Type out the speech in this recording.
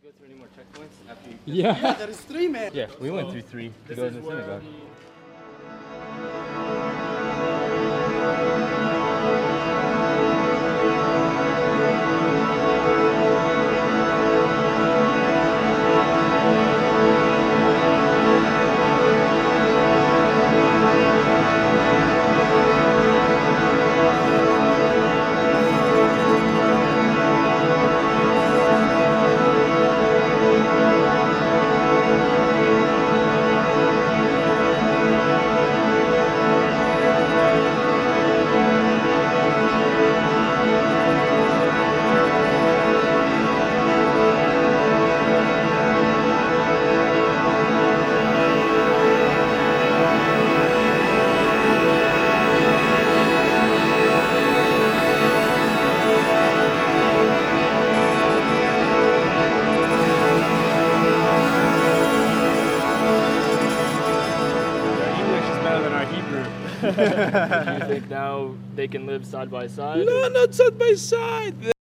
go through any more checkpoints after you? Yeah. There is 3, man. Yeah, we went through 3 to go to the synagogue. Do you think now they can live side by side? No, not side by side.